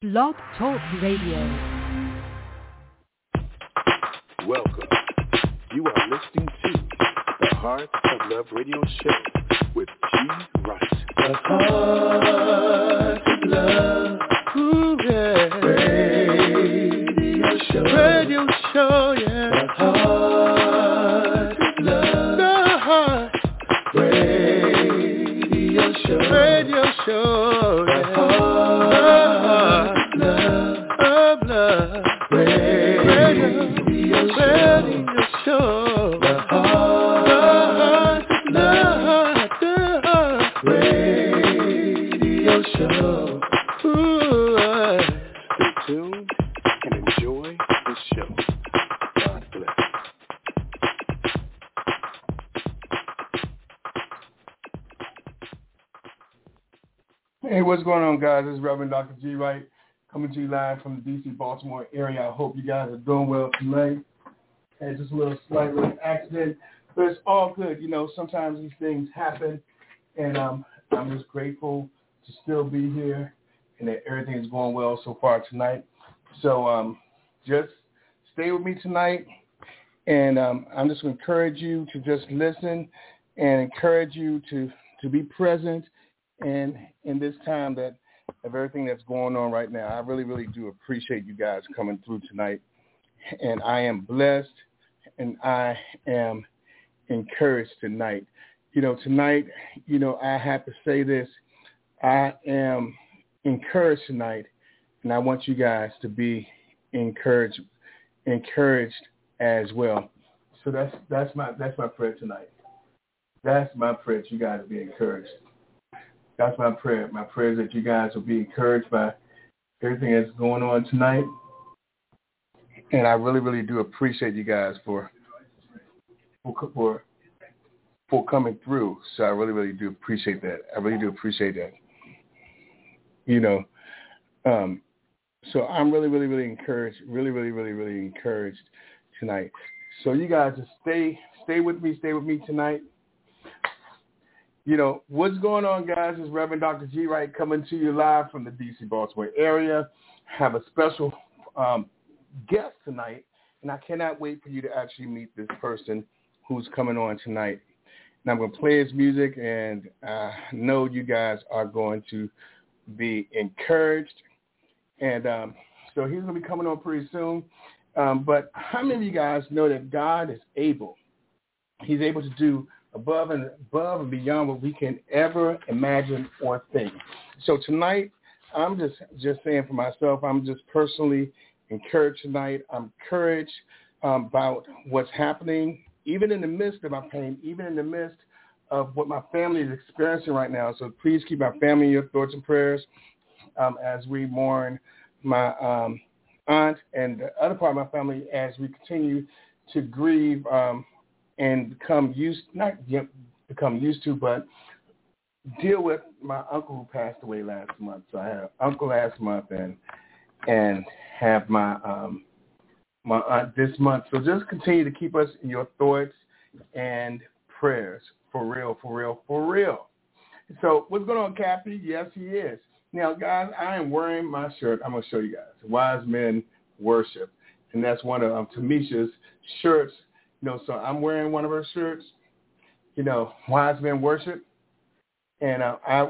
Blog Talk Radio. Welcome. You are listening to the Heart of Love Radio Show with G. Wright. The Heart of Love. Ooh, yeah. Radio show. Radio show, yeah. The Heart of Love. The Heart. Radio show. Radio show, yeah. The Heart of Love. Radio show. The Heart of Love. Radio show. Ooh, stay tuned and enjoy the show. God bless. Hey, what's going on, guys? This is Reverend Dr. G. Wright coming to you live from the D.C. Baltimore area. I hope you guys are doing well tonight. Had just a little slight little accident, but it's all good. You know, sometimes these things happen, and I'm just grateful to still be here and that everything is going well so far tonight. So just stay with me tonight, and I'm just going to encourage you to just listen and encourage you to be present and in this time that of everything that's going on right now. I really, really do appreciate you guys coming through tonight, and I am blessed and I am encouraged tonight. You know, tonight, you know, I have to say this. I am encouraged tonight, and I want you guys to be encouraged as well. So that's my prayer tonight. That's my prayer that you guys be encouraged. That's my prayer. My prayer is that you guys will be encouraged by everything that's going on tonight. And I really, really do appreciate you guys for coming through. So I really, really do appreciate that. I really do appreciate that. You know, so I'm really, really, really encouraged, really, really, really, really encouraged tonight. So you guys just stay with me tonight. You know, what's going on, guys? It's Reverend Dr. G. Wright coming to you live from the D.C. Baltimore area. I have a special guest tonight, and I cannot wait for you to actually meet this person who's coming on tonight. And I'm going to play his music, and I know you guys are going to be encouraged. And so he's going to be coming on pretty soon. But how many of you guys know that God is able? He's able to do above and beyond what we can ever imagine or think. So tonight, I'm just saying for myself, I'm just personally encouraged tonight. I'm encouraged about what's happening, even in the midst of my pain, even in the midst of what my family is experiencing right now. So please keep my family in your thoughts and prayers as we mourn my aunt and the other part of my family as we continue to grieve and become used to, but deal with my uncle who passed away last month. So I had an uncle last month and have my my aunt this month. So just continue to keep us in your thoughts and prayers. For real, for real, for real. So what's going on, Kathy? Yes, he is. Now, guys, I am wearing my shirt. I'm going to show you guys. Wise Men Worship. And that's one of Tamisha's shirts. You know, so I'm wearing one of her shirts, you know, Wise Men Worship. And I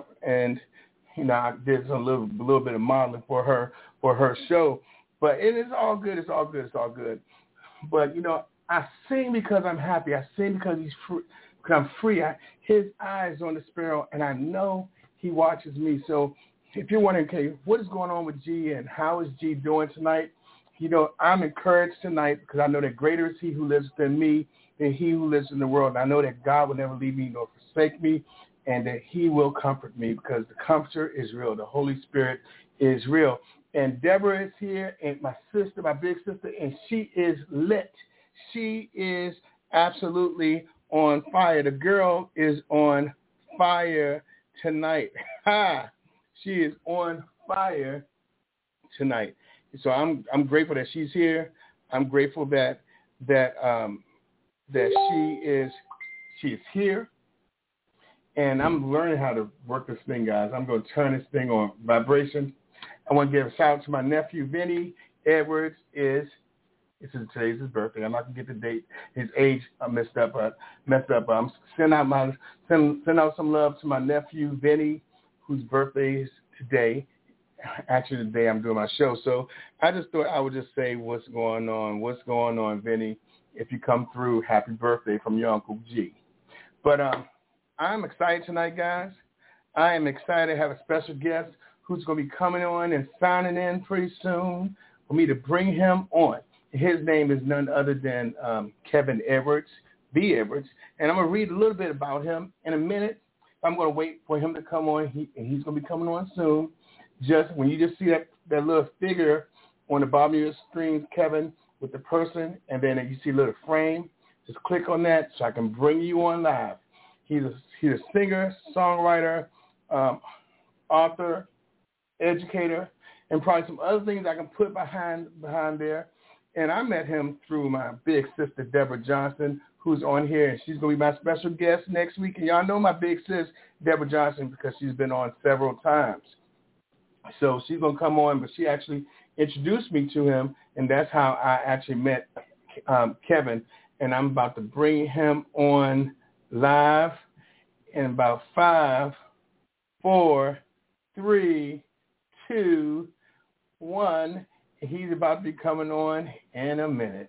did a little bit of modeling for her show. But it is all good. It's all good. It's all good. But, you know, I sing because I'm happy. I sing because because I'm free. His eye is on the sparrow, and I know he watches me. So if you're wondering, okay, what is going on with G and how is G doing tonight? You know, I'm encouraged tonight because I know that greater is he who lives within me than he who lives in the world. And I know that God will never leave me nor forsake me, and that he will comfort me because the Comforter is real. The Holy Spirit is real. And Deborah is here, and my sister, my big sister, and she is lit. She is absolutely on fire. The girl is on fire tonight. She is on fire tonight. So I'm grateful that she's here. I'm grateful that she is here. And I'm learning how to work this thing, guys. I'm going to turn this thing on vibration. I want to give a shout out to my nephew, Vinny Edwards. Today's his birthday. I'm not going to get the date. His age I messed up. Send out some love to my nephew, Vinny, whose birthday is today. Actually, the day I'm doing my show. So I just thought I would just say what's going on. What's going on, Vinny? If you come through, happy birthday from your Uncle G. But I'm excited tonight, guys. I am excited to have a special guest who's going to be coming on and signing in pretty soon for me to bring him on. His name is none other than Kevin Edwards, B. Edwards, and I'm going to read a little bit about him in a minute. I'm going to wait for him to come on, and he's going to be coming on soon. Just when you just see that little figure on the bottom of your screen, Kevin, with the person, and then you see a little frame, just click on that so I can bring you on live. He's a singer, songwriter, author, educator, and probably some other things I can put behind there. And I met him through my big sister, Deborah Johnson, who's on here, and she's going to be my special guest next week. And y'all know my big sis, Deborah Johnson, because she's been on several times. So she's going to come on, but she actually introduced me to him, and that's how I actually met Kevin. And I'm about to bring him on live in about 5, 4, 3, 2, 1. He's about to be coming on in a minute.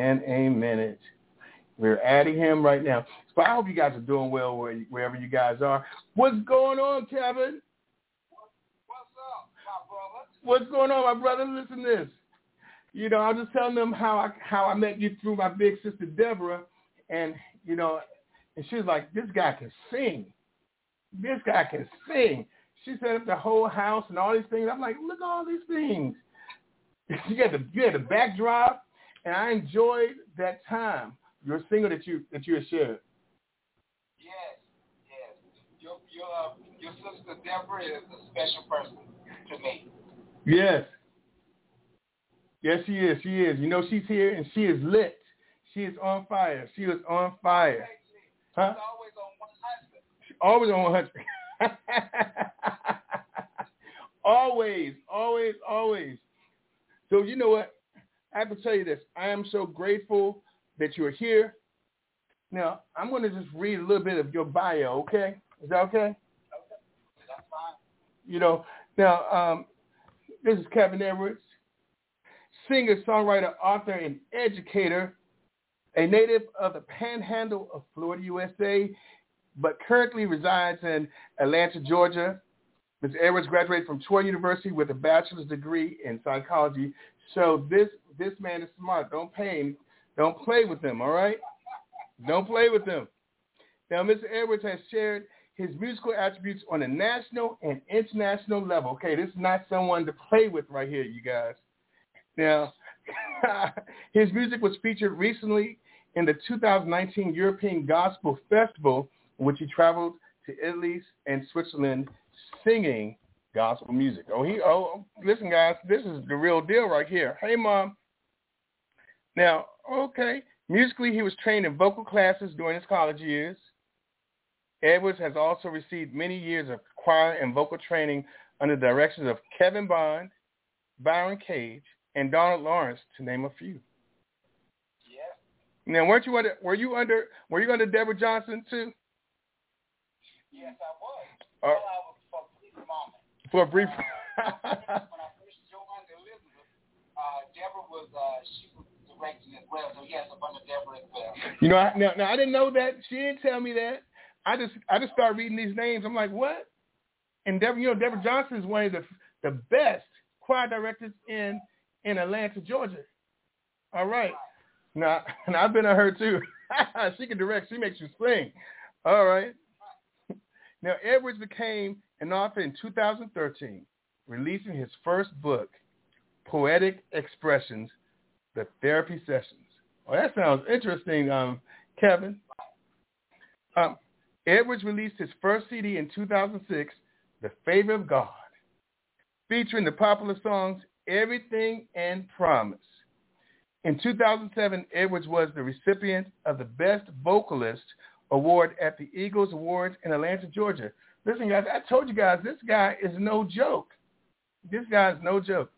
We're adding him right now. So I hope you guys are doing well wherever you guys are. What's going on, Kevin? What's up, my brother? What's going on, my brother? Listen to this. You know, I was just telling them how I met you through my big sister, Deborah, and, you know, and she was like, this guy can sing. This guy can sing. She set up the whole house and all these things. I'm like, look at all these things. You had the backdrop, and I enjoyed that time. Your single that you had shared. Yes. Your sister Deborah is a special person to me. Yes, she is. You know, she's here, and she is lit. She is on fire. She is on fire. Huh? She's always on 100. Always on 100. Always. So you know what? I have to tell you this. I am so grateful that you're here. Now, I'm going to just read a little bit of your bio, okay? Is that okay? Okay. That's fine. You know, now, this is Kevin Edwards, singer, songwriter, author, and educator, a native of the Panhandle of Florida, USA, but currently resides in Atlanta, Georgia. Mr. Edwards graduated from Troy University with a bachelor's degree in psychology. So this man is smart. Don't play with him, all right? Don't play with him. Now, Mr. Edwards has shared his musical attributes on a national and international level. Okay, this is not someone to play with right here, you guys. Now, his music was featured recently in the 2019 European Gospel Festival, in which he traveled to Italy and Switzerland singing gospel music. Listen, guys, this is the real deal right here. Hey, Mom. Now, okay, musically he was trained in vocal classes during his college years. Edwards has also received many years of choir and vocal training under the directions of Kevin Bond, Byron Cage, and Donald Lawrence, to name a few. Yeah. Now, were you under Deborah Johnson too? Yes, I was. I was for a brief moment. For a brief. When I first joined Elizabeth, Deborah was she was directing as well. So yes, I'm under Deborah as well. You know, now I didn't know that. She didn't tell me that. I just started reading these names. I'm like, what? And Deborah Johnson is one of the best choir directors in Atlanta, Georgia. All right. Now, and I've been to her too. She can direct. She makes you sing. All right. Now, Edwards became an author in 2013, releasing his first book, Poetic Expressions, The Therapy Sessions. Well, that sounds interesting, Kevin. Edwards released his first CD in 2006, The Favor of God, featuring the popular songs Everything and Promise. In 2007, Edwards was the recipient of the Best Vocalist Award at the Eagles Awards in Atlanta, Georgia. Listen, guys, I told you guys, this guy is no joke. This guy's no joke.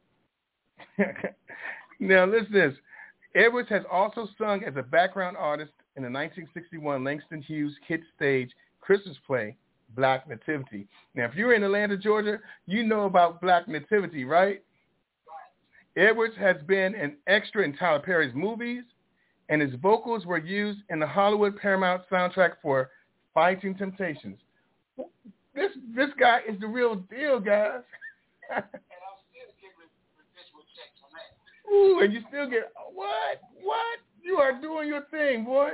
Now, listen to this. Edwards has also sung as a background artist in the 1961 Langston Hughes hit stage Christmas play, Black Nativity. Now, if you're in Atlanta, Georgia, you know about Black Nativity, right? Edwards has been an extra in Tyler Perry's movies, and his vocals were used in the Hollywood Paramount soundtrack for Fighting Temptations. This guy is the real deal, guys. And I'm still getting residual checks on that. Ooh, and you still get, what? You are doing your thing, boy.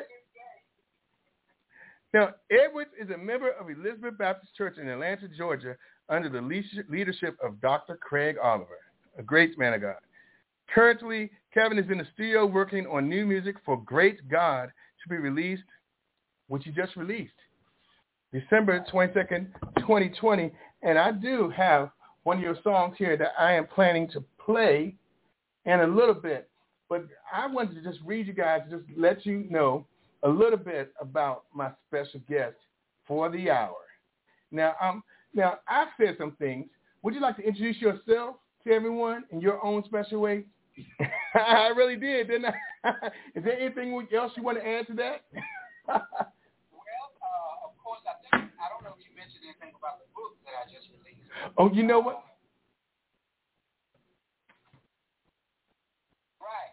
Now, Edwards is a member of Elizabeth Baptist Church in Atlanta, Georgia, under the leadership of Dr. Craig Oliver, a great man of God. Currently, Kevin is in the studio working on new music for Great God to be released, which he just released, December 22nd, 2020. And I do have one of your songs here that I am planning to play in a little bit. But I wanted to just read you guys, just let you know a little bit about my special guest for the hour. Now I've said some things. Would you like to introduce yourself to everyone in your own special way? I really did, didn't I? Is there anything else you want to add to that? Well, of course, I don't know if you mentioned anything about the book that I just released. Oh, you know what? Right.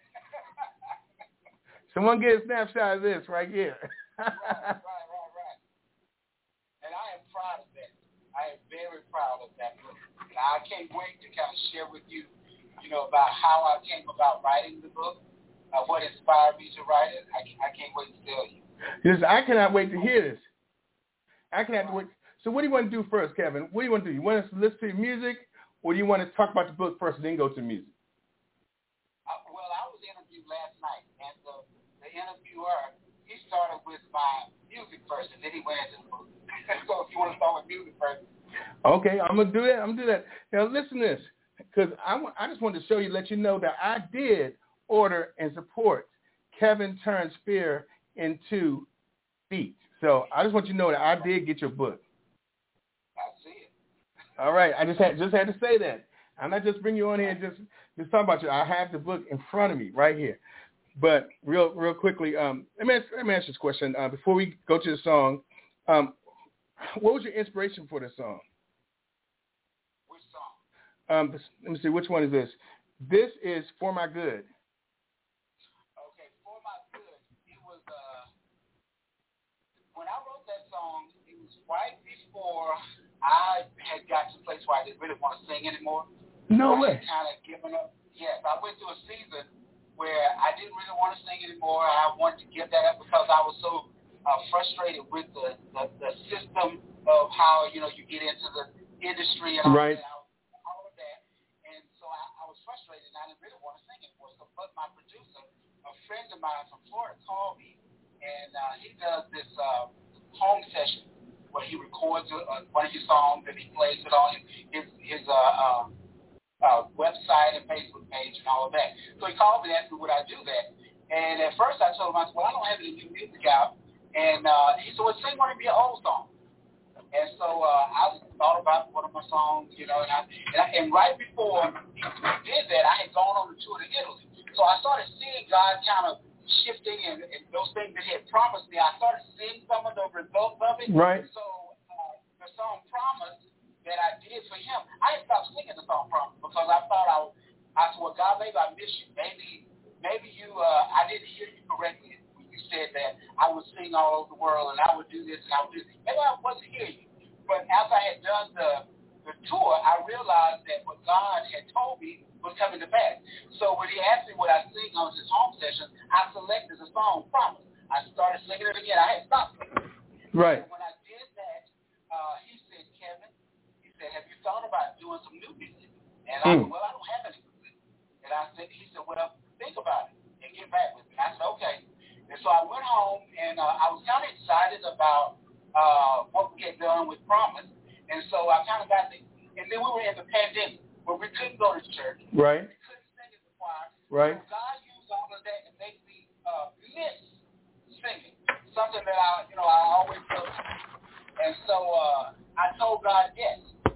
Someone get a snapshot of this right here. Right. And I am proud of that. I am very proud of that book. And I can't wait to kind of share with you, about how I came about writing the book, what inspired me to write it. I can't wait to tell you. Yes, I cannot wait to hear this. I cannot wait. So what do you want to do first, Kevin? What do you want to do? You want us to listen to your music, or do you want to talk about the book first and then go to music? Well, I was interviewed last night, and the interviewer, he started with my music first, and then he went into the book. So if you want to start with music first. Okay, I'm going to do that. Now, listen to this, because I just wanted to show you, let you know that I did order and support Kevin Turns Fear into Beats. So I just want you to know that I did get your book. I see it. All right, I just had to say that. I'm not just bring you on here and just talk about you. I have the book in front of me right here. But real quickly, let me ask this question before we go to the song. What was your inspiration for this song? Which song? Let me see. Which one is this? This is For My Good. Okay, For My Good. It was when I wrote that song, it was right before I had got to a place where I didn't really want to sing anymore. No way. I had kind of given up. Yes, I went through a season where I didn't really want to sing anymore. I wanted to give that up because I was so frustrated with the system of how, you get into the industry and all, right. all of that. And so I was frustrated, and I didn't really want to sing anymore. So, but my producer, a friend of mine from Florida, called me, and he does this home session where he records one of your songs and he plays it on his website and Facebook page and all of that. So he called me and asked me would I do that. And at first I told him, I said, well, I don't have any new music out. And he said, well, sing one of your old songs. And so I thought about one of my songs, and right before he did that, I had gone on the tour to Italy. So I started seeing God kind of shifting and those things that he had promised me. I started seeing some of the results of it. Right. So the song Promise that I did for him, I had stopped singing the song Promise because I thought I said, well, God, maybe I missed you. Maybe you, I didn't hear you correctly. You said that I would sing all over the world and I would do this and I would do this. Maybe I wasn't hearing you. But after I had done the tour, I realized that what God had told me was coming to pass. So when he asked me what I sing on his home session, I selected the song Promise. I started singing it again. I had stopped singing. Right. And when I did that, he said, Kevin, have you thought about doing some new music? And I said, well, I don't have any music. And he said, well, think about it and get back with me. I said, okay. And so I went home, and I was kind of excited about what we had done with Promise. And so I kind of got and then we were in the pandemic where we couldn't go to church. Right. We couldn't sing in the choir. Right. So God used all of that to make me miss singing, something that I always loved. And so I told God yes.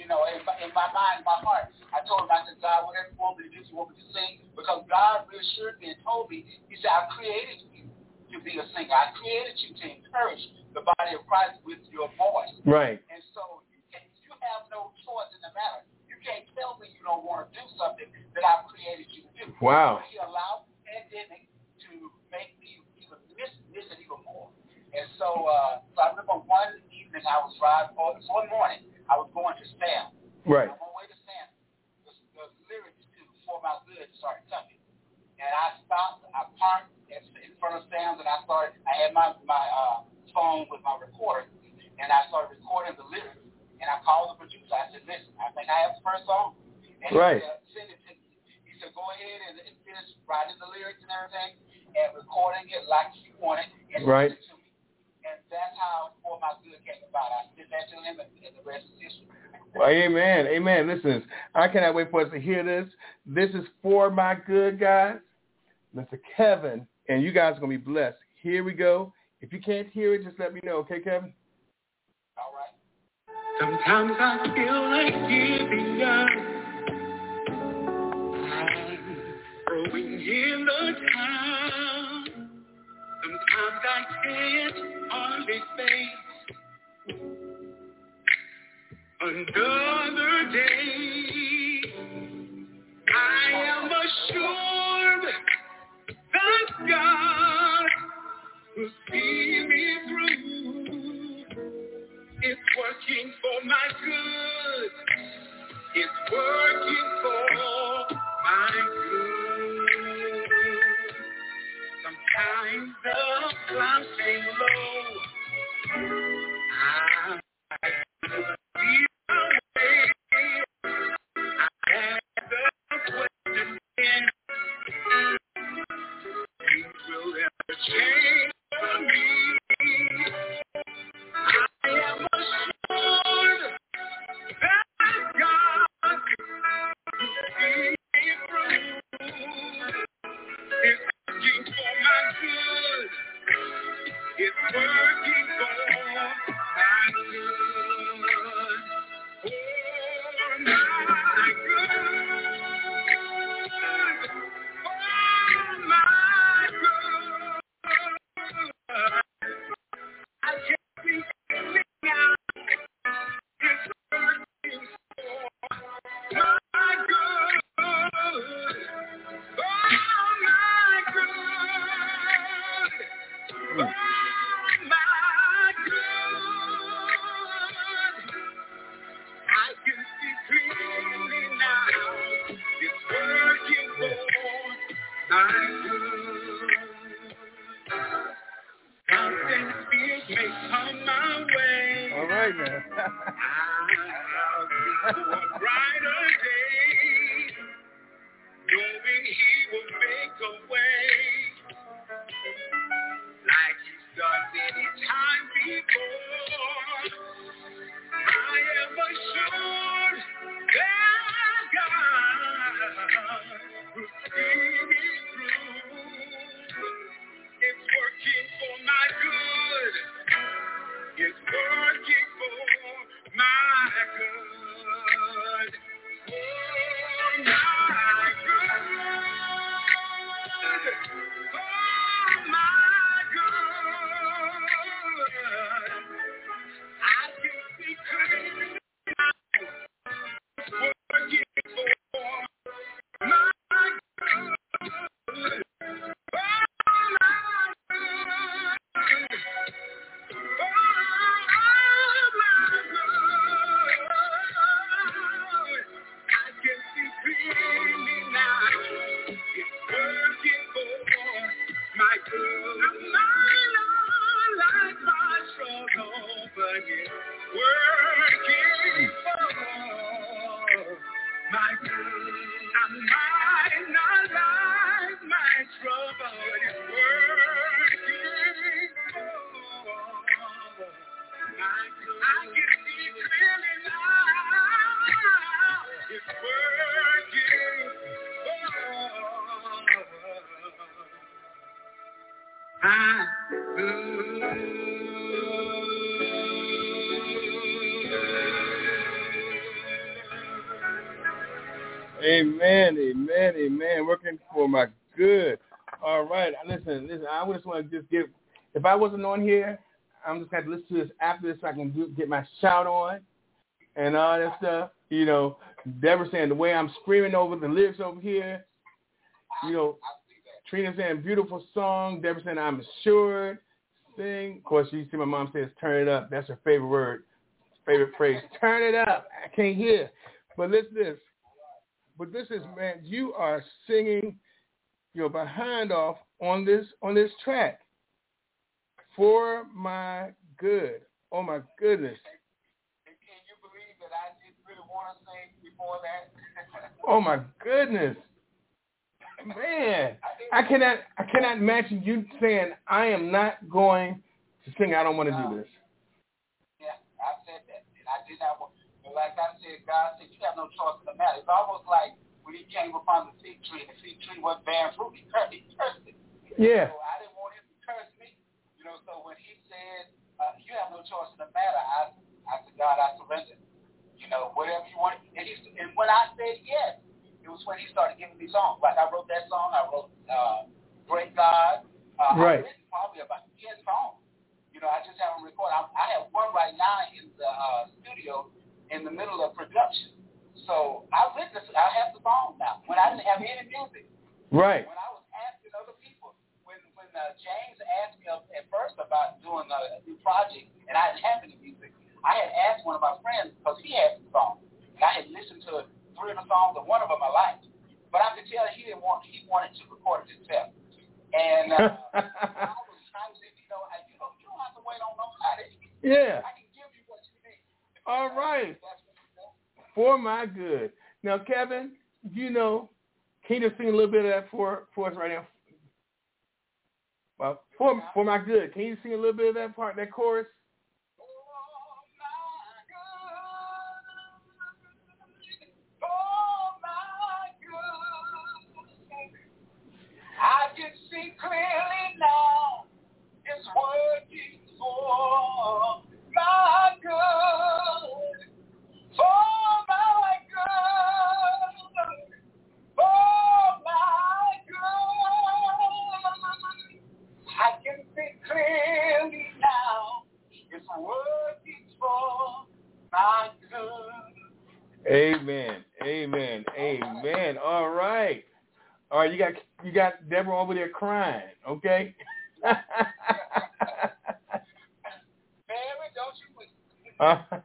you know, in my mind, in my heart, I told him, I said, God, whatever you want me to do, you want me to sing, because God reassured me and told me, he said, I created you to be a singer. I created you to encourage the body of Christ with your voice. Right. And so you have no choice in the matter. You can't tell me you don't want to do something that I've created you to do. Wow. But he allowed the pandemic to make me even miss it even more. And so, I remember one evening I was driving, or one morning, I was going to Sam. Right. On my way to Sam, the lyrics to For My Good started coming. And I stopped, I parked in front of Sam's, and I had my phone with my recorder, and I started recording the lyrics. And I called the producer. I said, listen, I think I have the first song. And right. He said, send it to me. He said, go ahead and finish writing the lyrics and everything and recording it like you want it and right. send it to me. And that's how For My Good came about. I did that to him, and the rest is history. Well, amen. Amen. Listen, I cannot wait for us to hear this. This is For My Good, guys. Mr. Kevin, and you guys are going to be blessed. Here we go. If you can't hear it, just let me know. Okay, Kevin? All right. Sometimes I feel like giving up. I'm throwing in the towel. Sometimes I can't hardly face another day. I am assured that God will see me through. It's working for my good. It's working for my good. Sometimes the clouds hang low. I feel away. I have the question in. Things will ever change for me. I am assured that God will see me through. It's working for my good. It's working for my good. For my good. For my good. I can't be now. It's working for my good. For my good. For my good. I can see clearly now. It's working for my good. Mountain fears may come my way. All right, man. I'll see for a brighter day, knowing He will make a way, like He's done many times before. I am assured that God will see me through. It's working for my good. It's working for my good. For my good. For my good. I can see clearly now. It's working for my good. Amen, amen, amen. Working for my good. All right. Listen. I just want to just give, if I wasn't on here, I'm just going to listen to this after this so I can get my shout on and all that stuff. You know, Deborah saying the way I'm screaming over the lyrics over here. You know, Trina saying beautiful song. Deborah saying I'm assured. Sing. Of course, you see my mom says turn it up. That's her favorite word, favorite phrase. Turn it up. I can't hear. But listen to this. But this is, man, you are singing your behind off on this track. For my good. Oh, my goodness. Can you believe that I didn't really want to sing before that? Oh, my goodness. Man, I cannot imagine you saying, I am not going to sing. I don't want to do this. Yeah, I said that. And I did not want. But like I said, God said, you have no choice in the matter. It's almost like when he came upon the fig tree, and the fig tree wasn't bearing fruit, he cursed it. Yeah. So I didn't want him to curse me. You know, so when he said, you have no choice in the matter, I said, God, I surrender. You know, whatever you want. And when I said yes, it was when he started giving me songs. Like I wrote that song. I wrote Great God. Right. I've written probably about 10 songs. You know, I just haven't recorded. I have one right now in the studio in the middle of production. So I have the song now. When I didn't have any music. Right. When I was asking other people, when James asked me at first about doing a new project, and I didn't have any music, I had asked one of my friends because he had some songs. And I had listened to 3 of the songs, and one of them I liked. But I could tell he wanted to record it himself. And I was trying to say, you don't have to wait on nobody. Yeah. I can give you what you need. All right. For my good. Now, Kevin, you know, can you just sing a little bit of that for us right now? Well, for my good. Can you sing a little bit of that part, that chorus? I can see clearly now it's working for my good, for my good, for my good. I can see clearly now it's working for my good. Amen. Amen. Amen. All right. All right, you got Deborah over there crying, okay? Mary, don't you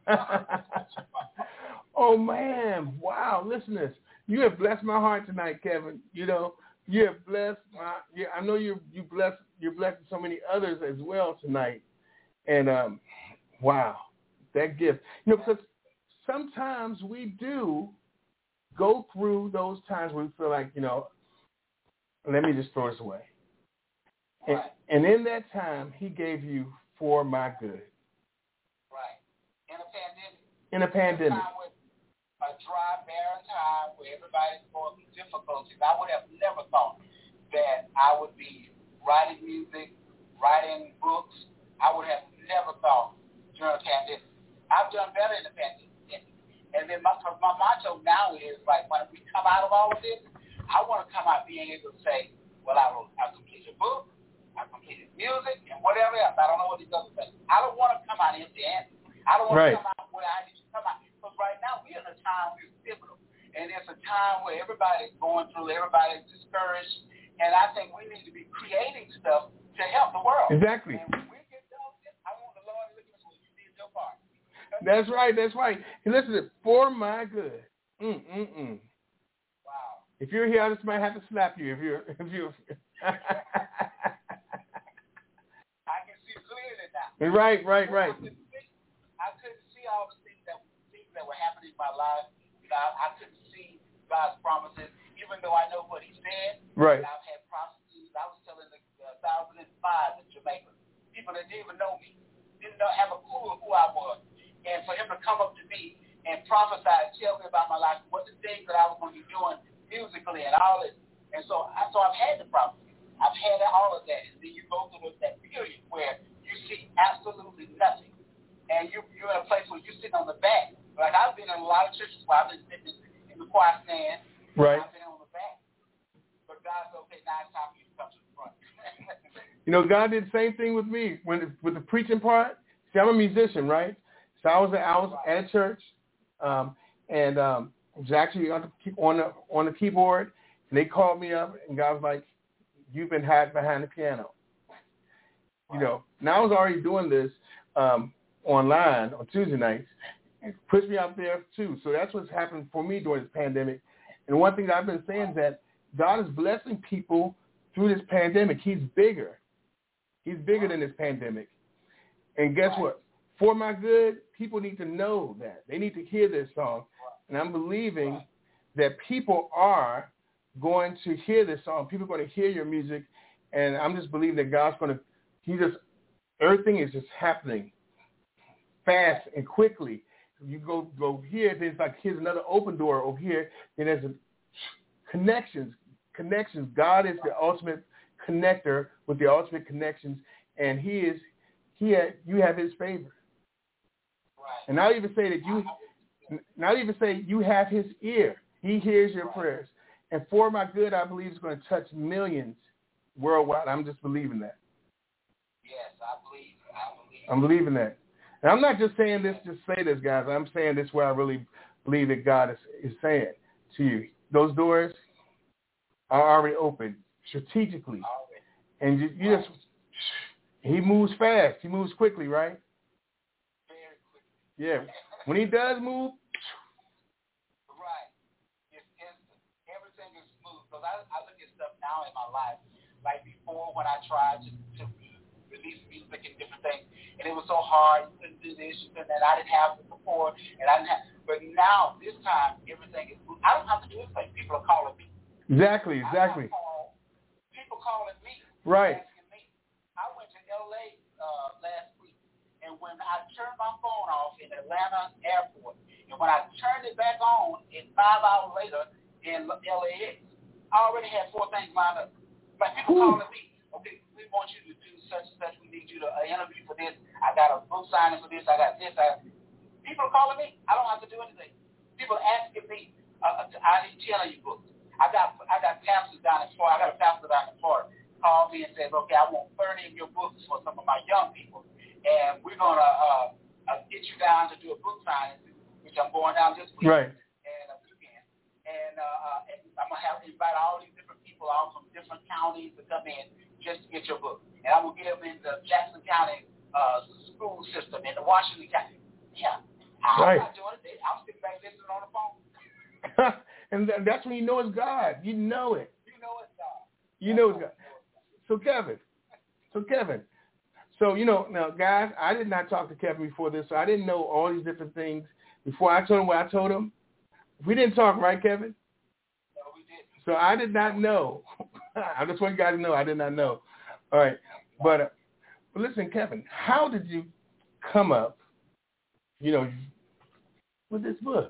Oh man, wow! Listen to this. You have blessed my heart tonight, Kevin. You know, you have blessed I know you're blessing so many others as well tonight. And wow, that gift. You know, because sometimes we do go through those times where we feel like, you know, let me just throw this away. Right. And in that time, he gave you for my good. Right. In a pandemic. In a pandemic. A dry, barren time where everybody's going through difficulties. I would have never thought that I would be writing music, writing books. I would have never thought during a pandemic. I've done better in the pandemic. And then my motto now is, like, when we come out of all of this, I want to come out being able to say, well, I completed a book, I completed music, and whatever else. I don't know what these other things. I don't want to come out empty-handed. I don't want to come out where I need to come out. Because right now we're in a time where it's pivotal. And it's a time where everybody's going through, everybody's discouraged. And I think we need to be creating stuff to help the world. Exactly. And when we get done with this, I want the Lord to look at us when you did your part. That's right. That's right. And listen, for my good. Wow. If you're here, I just might have to slap you. If you're. I can see clearly now. Right. I couldn't see all the things that were happening in my life. You know, I couldn't see God's promises, even though I know what He said. Right. I've had prophecies. I was telling the 1,005 in Jamaica, people that didn't even know me, didn't have a clue of who I was, and for Him to come up to me and prophesy and tell me about my life, what the things that I was going to be doing musically and all this. And so I've had the prophecy. I've had all of that. And then you go through that period where you see absolutely nothing. And you're in a place where you're sitting on the back. Like I've been in a lot of churches where I've been sitting in the choir stand, Right. I've been on the back. But God said, okay, now it's time for you to come to the front. You know, God did the same thing with me with the preaching part. See, I'm a musician, right? So I was at a church, and was actually on the keyboard, and they called me up, and God was like, "You've been hiding behind the piano." You know, now I was already doing this online on Tuesday nights, and pushed me out there too. So that's what's happened for me during this pandemic. And one thing that I've been saying is that God is blessing people through this pandemic. He's bigger. He's bigger than this pandemic. And guess what? For my good, people need to know that. They need to hear this song. And I'm believing that people are going to hear this song. People are going to hear your music. And I'm just believing that God's going to, everything is just happening fast and quickly. You go here, there's like, here's another open door over here. Then there's connections. God is the ultimate connector with the ultimate connections, and you have his favor. Right. And not even say you have his ear. He hears your prayers. And for my good, I believe it's going to touch millions worldwide. I'm just believing that. Yes, I believe. I'm believing that. And I'm not just saying this to say this, guys. I'm saying this where I really believe that God is saying to you. Those doors are already open strategically. And you just, he moves fast. He moves quickly, right? Very quickly. Yeah. When he does move. Right. It's instant. Everything is smooth. Because I look at stuff now in my life, like before when I tried to release music and different things, and it was so hard. You couldn't do this, you couldn't that. I didn't have the support, but now, this time, everything is smooth. I don't have to do anything. People are calling me. Exactly. People calling me. Right. Asking me. I went to L.A. Last week, and when I turned my phone off in Atlanta airport, and when I turned it back on, and 5 hours later in LAX, I already had 4 things lined up. Like people calling me, okay, we want you to do such and such. We need you to interview for this. I got a book signing for this. I got this. People are calling me. I don't have to do anything. People are asking me, I need 10 of your books. I got pastors down in Florida. I got a pastor down in Florida called me and said, okay, I want 30 of your books for some of my young people, and we're gonna get you down to do a book signing, which I'm going down this week. Right. And a weekend, and I'm gonna have to invite all these different people out from different counties to come in just to get your book, and I'm gonna get them in the Jackson County school system in the Washington County. Yeah. I'm not doing it. I'm sitting back listening on the phone. And that's when you know it's God. You know it. You know it's God. You know it's God. So Kevin. So, now, guys, I did not talk to Kevin before this, so I didn't know all these different things. Before I told him what I told him, we didn't talk, right, Kevin? No, we didn't. So I did not know. I just want you guys to know I did not know. All right. But listen, Kevin, how did you come up, with this book?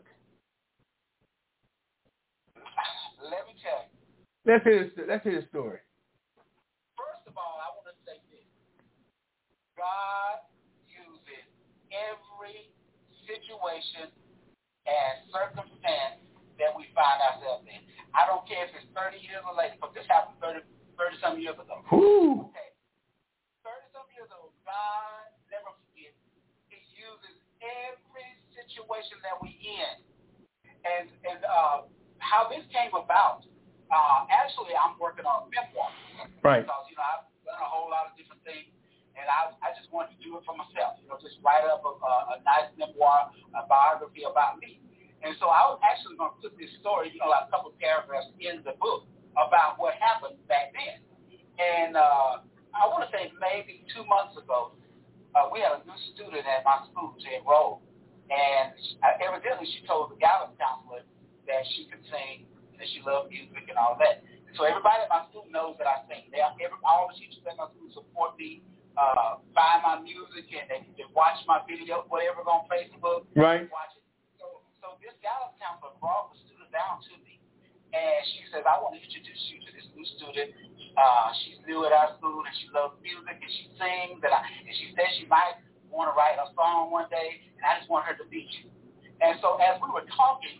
Let me tell you. Let's hear the story. First of all, I want to say this. God uses every situation and circumstance that we find ourselves in. I don't care if it's 30 years or later, but this happened 30-some years ago. Ooh. Okay. 30-some years ago, God, never forget, he uses every situation that we in. And how this came about, actually, I'm working on a memoir. Right. Because, I've done a whole lot of different things, and I just wanted to do it for myself, just write up a nice memoir, a biography about me. And so I was actually going to put this story, like a couple of paragraphs in the book about what happened back then. And I want to say maybe 2 months ago, we had a new student at my school to enroll. And evidently she told the guidance counselor that she could sing and that she loved music and all that. And so everybody at my school knows that I sing. All the teachers at my school support me, buy my music, and they watch my video, whatever's on Facebook. Right. Watch it. So this guidance counselor brought the student down to me, and she says, I want to introduce you to this new student. She's new at our school, and she loves music, and she sings, and she says she might want to write a song one day, and I just want her to meet you. And so as we were talking,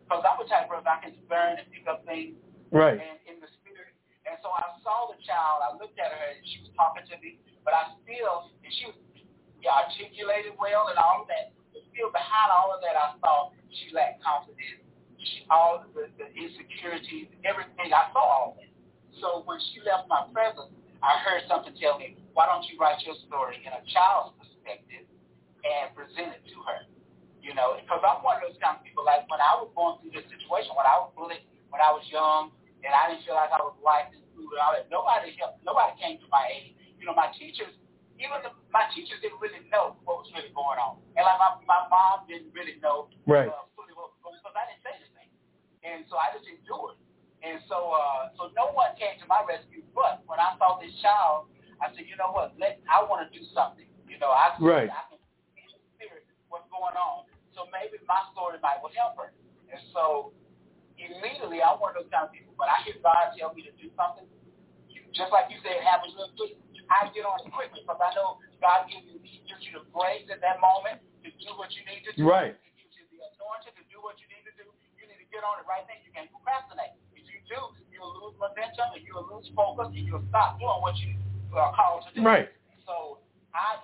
because I'm the type of person I can discern and pick up things right. and in the spirit. And so I saw the child. I looked at her, and she was talking to me, but I still, and she was articulated well and all of that. But still, behind all of that, I saw she lacked confidence. All the insecurities, everything. I saw all that. So when she left my presence, I heard something tell me, why don't you write your story in a child's perspective and present it to her? You know, because I'm one of those kind of people, like when I was going through this situation, when I was bullied, when I was young, and I didn't feel like I was liked and food and all that, nobody helped, nobody came to my aid. You know, my teachers, my teachers didn't really know what was really going on. And like my mom didn't really know right. Fully what was going on, because I didn't say anything. And so I just endured. And so no one came to my rescue. But when I saw this child, I said, you know what, I want to do something. You know, I can see in the spirit what's going on. So maybe my story might will help her. And so immediately I'm one of those kind of people, but I hear God tell me to do something. Just like you said, it happens real quick. I get on it quickly because I know God gives you the grace at that moment to do what you need to do. Right. He gives you the authority to do what you need to do. You need to get on it right then. You can't procrastinate. If you do, you'll lose momentum and you'll lose focus and you'll stop doing what you are called to do. Right. So I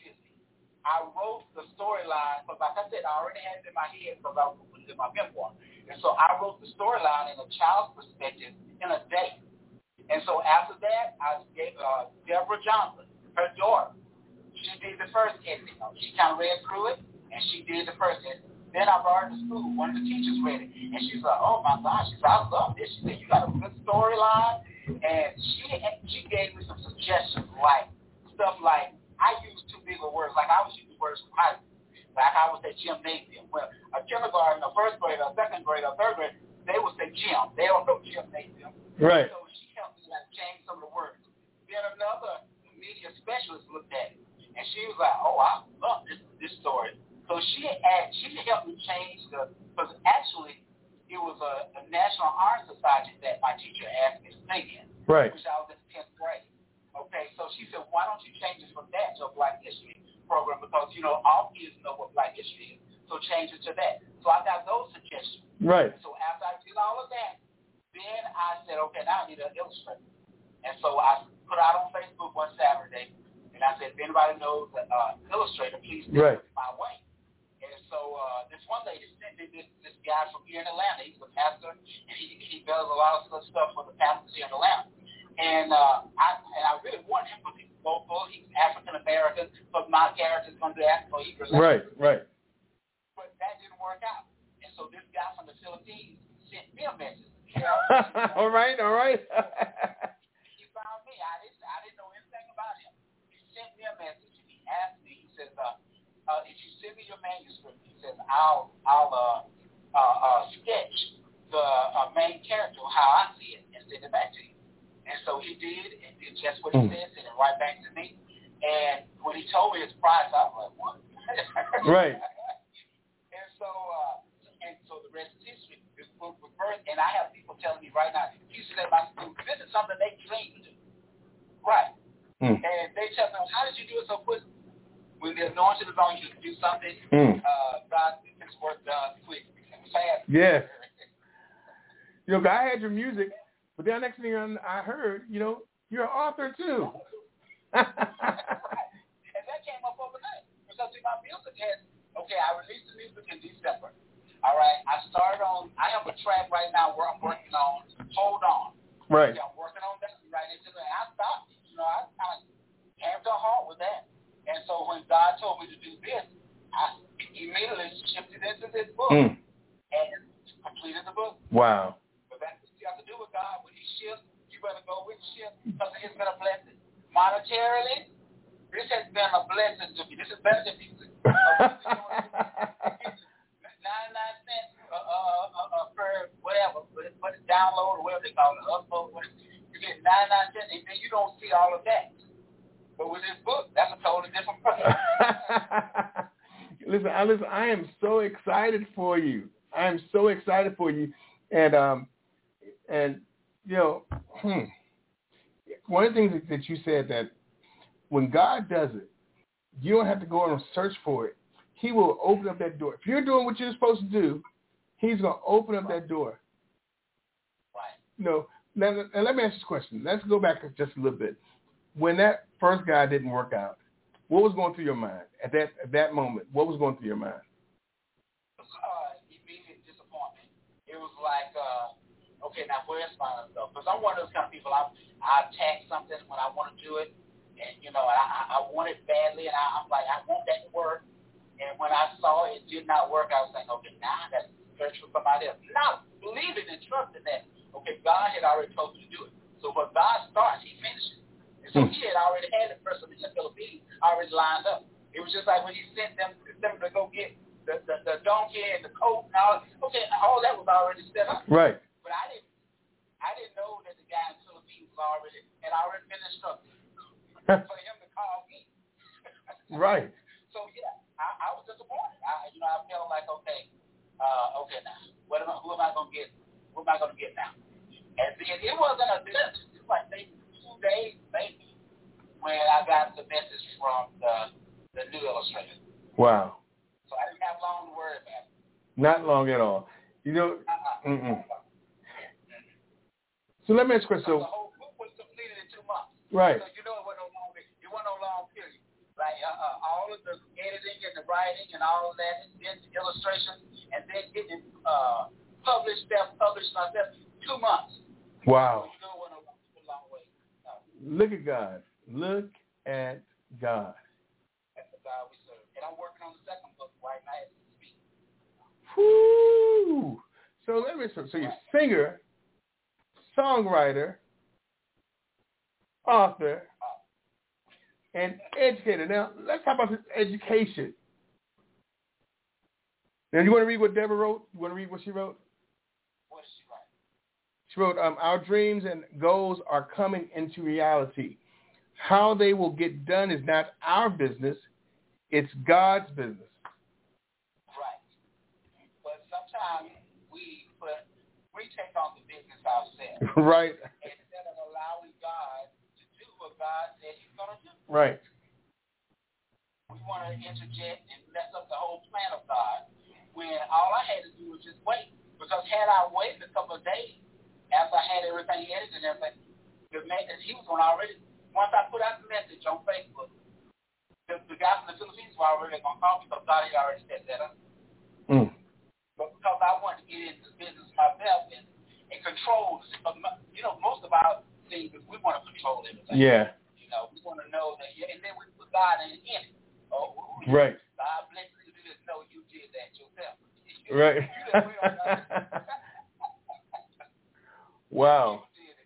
wrote the storyline because, like I said, I already had it in my head because I was putting it in my memoir. And so I wrote the storyline in a child's perspective in a day. And so after that, I gave Deborah Johnson, her daughter, she did the first ending. She kind of read through it, and she did the first ending. Then I brought her to school. One of the teachers read it, and she's like, "Oh my gosh!" She said, "I love this." She said, "You got a good storyline," and she gave me some suggestions, like stuff like I use too big of words, like I was using words from high school, like I would say gymnasium. Well, a kindergarten, a first grade, a second grade, a third grade, they would say gym. They don't know gymnasium. Right. So she helped me change some of the words. Then another media specialist looked at it, and she was like, "Oh, I love this story." So she helped me change because actually it was a National Honor Society that my teacher asked me to sing in, right. which I was in 10th grade. Okay, so she said, why don't you change it from that to a Black History program? Because, you know, all kids know what Black History is, so change it to that. So I got those suggestions. Right. So after I did all of that, then I said, okay, now I need an illustrator. And so I put out on Facebook one Saturday, and I said, if anybody knows an illustrator, please send it my way. And so this one lady sent me this guy from here in Atlanta. He's a pastor, and he does a lot of stuff for the pastors here in Atlanta. And I really want him because he's local, he's African American, but my character's going to be African Hebrew. Right. But that didn't work out. And so this guy from the Philippines sent me a message. All right. He found me. I didn't know anything about him. He sent me a message, and he asked me. He says, if you send me your manuscript, he says, I'll sketch the main character, how I see it, and send it back to you. And so he did, and did just what he said, sent it right back to me. And when he told me his price, I was like, what? Right. And so the rest is history. This book was birthed, and I have people telling me right now, teachers at my school, this is something they dream to do. Right. And they tell me, how did you do it so quick? When the anointing is on you to do something, God gets his work done quick and fast. Yeah. You know, I had your music, but then next thing I heard, you know, you're an author too. And that came up overnight. Because my music I released the music in December. All right. I have a track right now where I'm working on Hold On. Right. I'm working on that right into the I stopped. You know, I kind of came to a halt with that. And so when God told me to do this, I immediately shifted into this book and completed the book. Wow. But that's what you have to do with God. When he shifts, you better go with the shift because it's been a blessing. Monetarily, this has been a blessing to me. This is better than music. 99 cents per whatever, but it's download or whatever they call it, upload, whatever. You get 99 cents, and then you don't see all of that. But with this book, that's a totally different price. Listen, I am so excited for you. And you know, one of the things that you said that when God does it, you don't have to go and search for it. He will open up that door. If you're doing what you're supposed to do, He's going to open up that door. Right. No. Now, let me ask you a question. Let's go back just a little bit. When that first guy didn't work out, what was going through your mind at that moment? What was going through your mind? Immediate disappointment. It was like, okay, now where's my stuff? Because I'm one of those kind of people. I attack something when I want to do it, and I want it badly, and I'm like, I want that to work. And when I saw it did not work, I was like, okay, now I got to search for somebody else. Not believing and trusting that, okay, God had already told me to do it. So when God starts, He finishes. And so He had already had the person in the Philippines already lined up. It was just like when He sent them to go get the donkey and the coat and all. Okay, all that was already set up. Right. But I didn't know that the guy in the Philippines had already been instructed for him to call me. Right. So yeah, I was disappointed. I felt like, okay now, who am I gonna get? What am I gonna get now? And it wasn't a delay. It was like maybe 2 days, maybe, when I got the message from the new illustrator. Wow. So I didn't have long to worry about it. Not long at all. So let me ask you a question. So the whole book was completed in 2 months. Right. So it wasn't no long period. Like all of the editing and the writing and all of that, and then the illustration, and then getting published myself, 2 months. Wow. So it wasn't a long way. No. Look at God. Look at God. That's the God we serve. And I'm working on the second book right now as we speak. Whoo! So you're singer, songwriter, author, and educator. Now, let's talk about this education. Now, you want to read what Deborah wrote? You want to read what she wrote? What did she write? She wrote, our dreams and goals are coming into reality. How they will get done is not our business. It's God's business. Right. But sometimes we take on the business ourselves. Right. Instead of allowing God to do what God said He's going to do. Right. We want to interject and mess up the whole plan of God when all I had to do was just wait. Because had I waited a couple of days after I had everything edited and everything, he was going to already, once I put out the message on Facebook, the guy from the Philippines was already going to call me because God had already set that up. But because I wanted to get into the business myself and control, most of our things, we want to control everything. Yeah. We want to know that, and then we put God in it. Right. God bless you to just know you did that yourself. Right. Wow.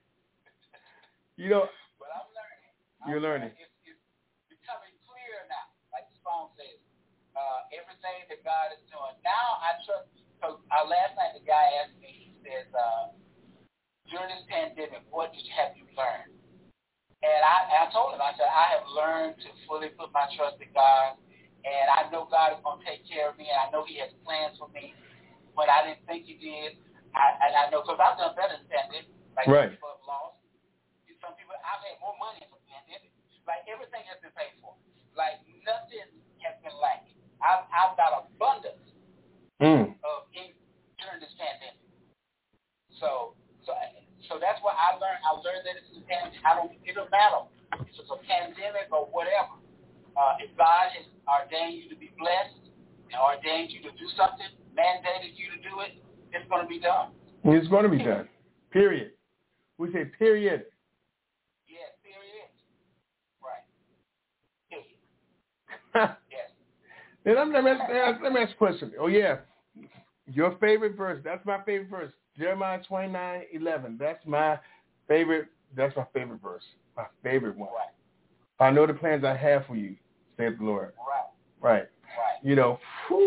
But I'm learning. You're learning. It's becoming clear now, like the song says. Everything that God is doing. Now I trust, because last night the guy asked me, he says, during this pandemic, what have you learned? And I told him, I said, I have learned to fully put my trust in God, and I know God is going to take care of me, and I know He has plans for me when I didn't think He did. And I know, because I've done better than pandemic. Like right. Some people have lost. Some people, I've had more money from pandemic. Like everything has been paid for. Like nothing has been lacking. I've got abundance of during this pandemic. So that's what I learned. I learned that it's a pandemic. It don't matter if it's a pandemic or whatever. If God has ordained you to be blessed and ordained you to do something, mandated you to do it, it's going to be done. It's going to be done. Period. We say period. Yeah, period. Right. Period. Yes. Then let me ask a question. Oh, yeah. Your favorite verse. That's my favorite verse. Jeremiah 29:11. That's my favorite verse. My favorite one. Right. I know the plans I have for you, saith the Lord. Right. And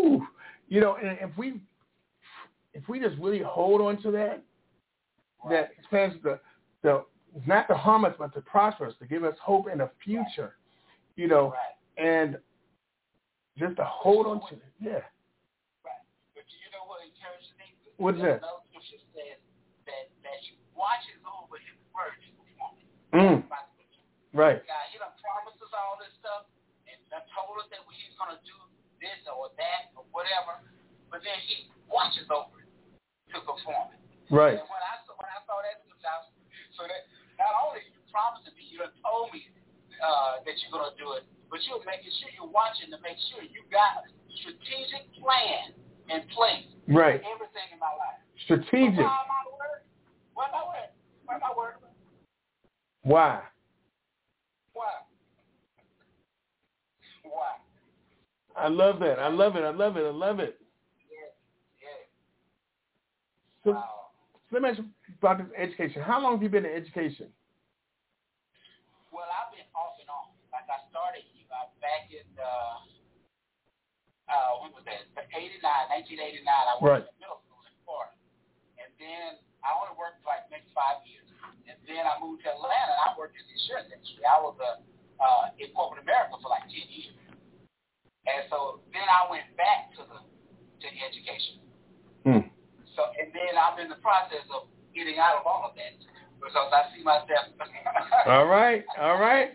if we just really hold on to that, that His plans not to harm us, but to prosper us, to give us hope in the future, and just to hold on to it. Yeah. Right. But you know what encourages me? What is that? Another scripture says that He watches over His word to perform it. Right. God, He done promised us all this stuff and done told us that He's going to do this or that or whatever, but then He watches over it. Right. And when I saw that scripture, so that not only you promising me, you done told me that you're going to do it, but you're making sure you're watching to make sure you got a strategic plan in place right. for everything in my life. Strategic. So why am I worried? Why am I worried? Why am I worried? Why? Why? Why? I love that. I love it. I love it. I love it. Yeah. Yeah. So, Wow. let me ask you about this education. How long have you been in education? Well, I've been off and on. Like I started back in when was that? 1989. I worked in middle school in Florida, and then I only worked for like maybe 5 years, and then I moved to Atlanta. And I worked in the insurance industry. I was in corporate America for like 10 years, and so then I went back to education. So, and then I'm in the process of getting out of all of that because I see myself. All right. I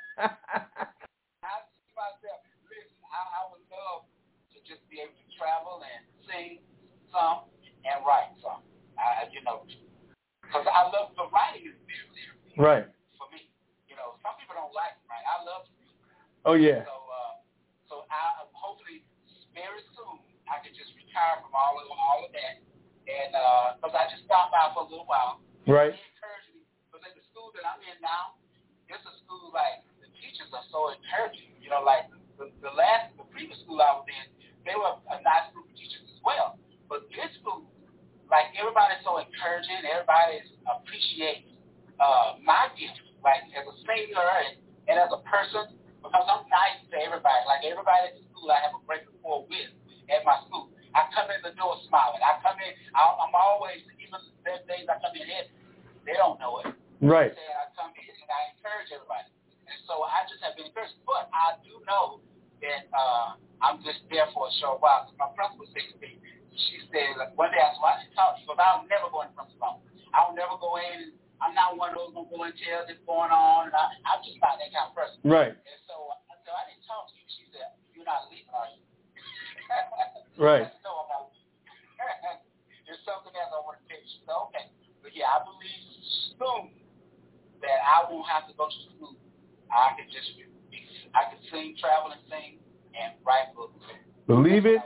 see myself. Listen, I would love to just be able to travel and sing some and write some. Because I love the writing is very right for me. Some people don't like it, right? I love to read. Oh yeah. So I hopefully very soon I can just retire from all of that. And because I just stopped by for a little while. Right. He encouraged me. Because at the school that I'm in now, it's a school like the teachers are so encouraging. Like the previous school I was in, they were a nice group of teachers as well. But this school, like everybody's so encouraging. Everybody appreciates my gift, like as a singer and as a person, because I'm nice to everybody. Like everybody at the school, I have a great rapport with at my school. I come in the door smiling. I'm always, even the days I come in here, they don't know it. Right. I come in and I encourage everybody. And so I just have been encouraged. But I do know that I'm just there for a short while. My principal said to me, she said, one day I said, well, I didn't talk to you because I'll never go in the principal's office. I'll never go in. I'm not one of those who's going to go and tell what's going on. And I'm just not that kind of person. Right. And so I said, I didn't talk to you. She said, you're not leaving, are you? Right. No, I'm not. There's something else I want to tell you. She said, okay. But yeah, I believe soon that I won't have to go to school. I can sing, travel and sing, and write books. Believe it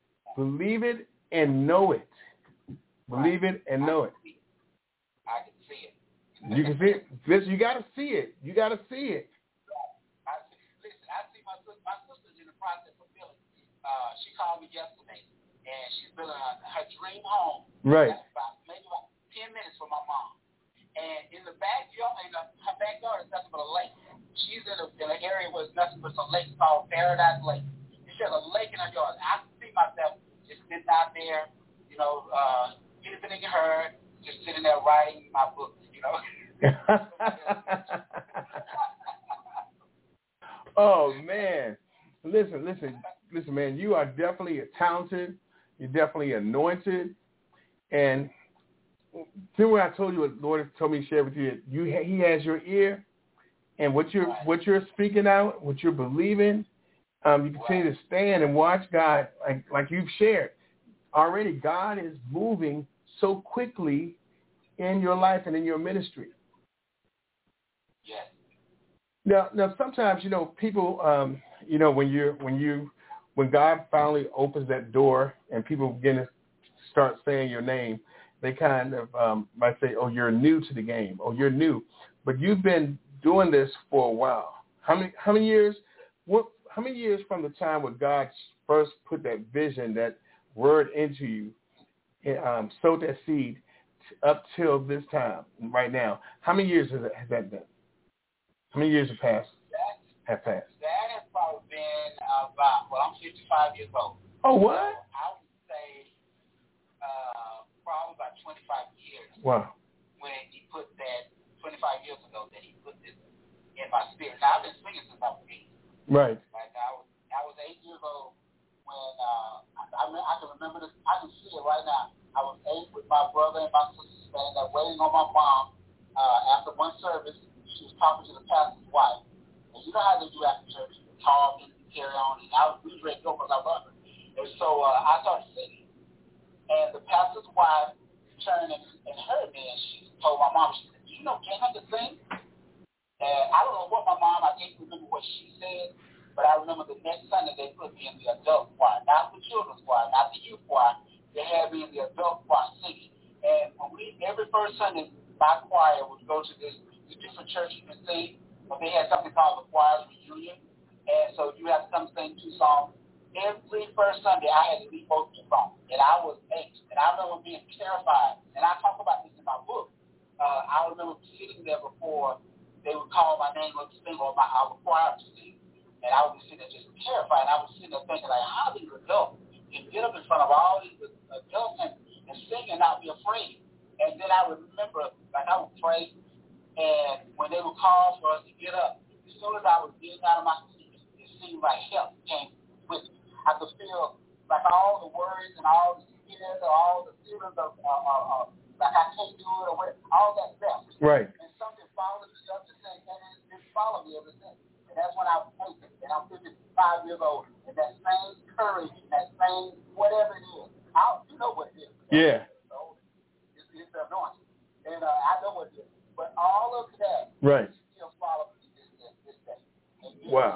and know it. Believe it and know it. I can see it. You can see it. Listen, you got to see it. You got to see it. Listen, I see my sister's in the process of building. She called me yesterday, and she's building her dream home. Right. Maybe about 10 minutes from my mom. And in the backyard, her backyard is nothing but a lake. She's in an area where it's nothing but a lake called Paradise Lake. She has a lake in her yard. I can see myself just sitting out there, anything you heard, just sitting there writing my books, Oh, man. Listen, man. You are definitely talented. You're definitely anointed. And when I told you what the Lord told me to share with you, He has your ear, and what you're speaking out, what you're believing, you continue to stand and watch God, like you've shared already. God is moving so quickly in your life and in your ministry. Yes. Now, sometimes people, when God finally opens that door and people begin to start saying your name, they kind of might say, "Oh, you're new to the game. Oh, you're new," but you've been doing this for a while. How many years? How many years from the time when God first put that vision, that word into you, sowed that seed, up till this time, right now? How many years has that been? How many years have passed? That has probably been about. Well, I'm 55 years old. Oh, what? So I would say probably about 25 years. Wow. When he put that 25 years ago, that he put this in my spirit. Now I've been singing since I was 8. Right. Like I was 8 years old when I can remember this. I can see it right now. I was 8 with my brother and my sister standing there waiting on my mom. After one service, she was talking to the pastor's wife. And you know how they do after church. They talk and carry on. And we was ready to go because I love her. And so I started singing. And the pastor's wife, turned and heard me, and she told my mom, she said, "Do you know Kenneth can sing?" And I don't know what my mom, I can't remember what she said, but I remember the next Sunday they put me in the adult choir, not the children's choir, not the youth choir. They had me in the adult choir singing. And every first Sunday, my choir would go to the different churches and sing, but they had something called the choir's reunion. And so you have to come sing 2 songs. Every first Sunday, I had to lead both the songs, and I was 8. And I remember being terrified, and I talk about this in my book. I remember sitting there before they would call my name up to sing, or our choir to sing, and I would be sitting there just terrified. And I was sitting there thinking, like, how these adults can get up in front of all these adults and sing and not be afraid. And then I would remember, like, I would pray, and when they would call for us to get up, as soon as I was getting out of my seat, it seemed like help came with me. I could feel like all the worries and all the fears or all the feelings of like I can't do it or whatever, all that left. Right. And something followed me up to say, and it's followed me ever since. And that's when I was 8, and I'm 55 years old, and that same courage, that same whatever it is, you know what it is. Yeah. So it's the anointing, and I know what it is. But all of that still follows me this day. And wow.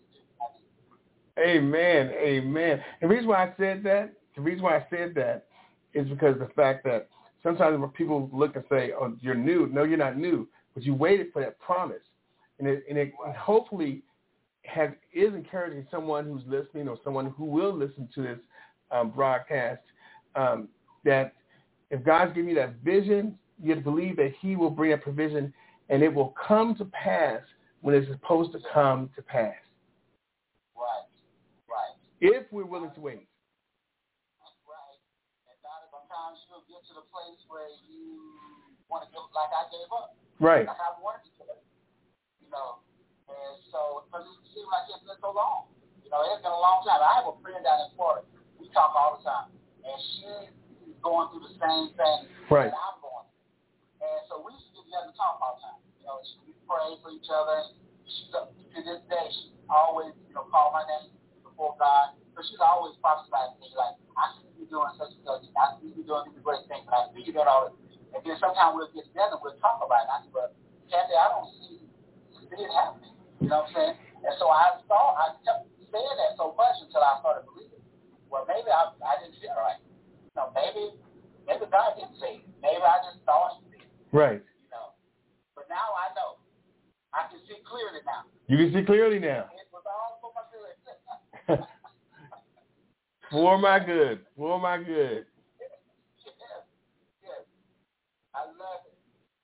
Amen. Amen. The reason why I said that is because the fact that sometimes when people look and say, "Oh, you're new." No, you're not new, but you waited for that promise, and it hopefully is encouraging someone who's listening or someone who will listen to this broadcast. That if God's giving you that vision, you have to believe that He will bring a provision, and it will come to pass when it's supposed to come to pass. Right. If we're willing to wait. Right. And sometimes you'll get to the place where you want to give like I gave up. Right. Like I wanted to give up. You know. And so, because it seemed like it's been so long. You know, it's been a long time. I have a friend down in Florida. We talk all the time. And she's going through the same thing that I'm going through. And so we used to get together and talk all the time. You know, we pray for each other. She's up to this day, she always, call my name before God. So she's always prophesied to me, like, I see you doing such and such. I see you doing these great things. And I see you doing all this. And then sometimes we'll get together and we'll talk about it. And I said, but Kathy, I don't see it happening. You know what I'm saying? And so I kept saying that so much until I started believing. Well, maybe I didn't feel right. Maybe God didn't say it. Maybe I just thought he did. Right. But now I know. I can see clearly now. You can see clearly now. It was all for my good. For my good. For my good. Yes. I love it.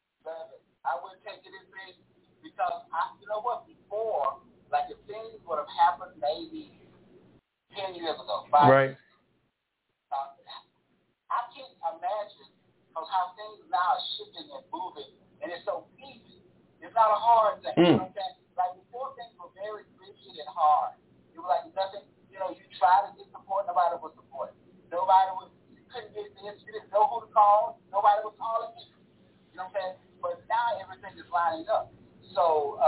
I wouldn't take anything because, you know what, before, like if things would have happened maybe 10 years ago, 5 right. years ago, I can't imagine because how things now are shifting and moving, and it's so easy. It's not a hard thing. You know what I'm saying? Like before, things were very rigid and hard. It was like nothing. You try to get support, nobody would support. You couldn't get this. You didn't know who to call. Nobody was calling you. You know what I'm saying? But now everything is lining up. So